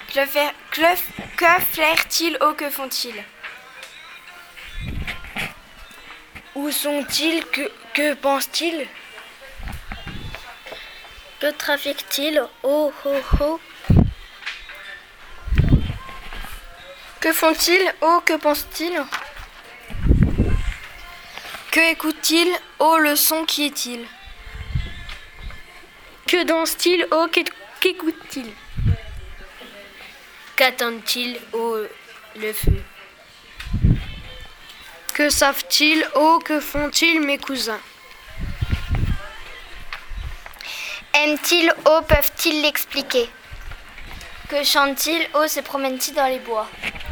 Que flairent-ils? Oh, que font-ils? Où sont-ils? Que pensent-ils? Que trafiquent-ils? Oh, oh, oh. Que font-ils? Oh, que pensent-ils? Que écoutent-ils? Oh, le son, qui est-il? Que dansent-ils? Oh, qu'écoutent-ils? Qu'attendent-ils? Oh, le feu. Que savent-ils? Oh, que font-ils, mes cousins? Aiment-ils? Oh, peuvent-ils l'expliquer? Que chantent-ils? Oh, se promènent-ils dans les bois?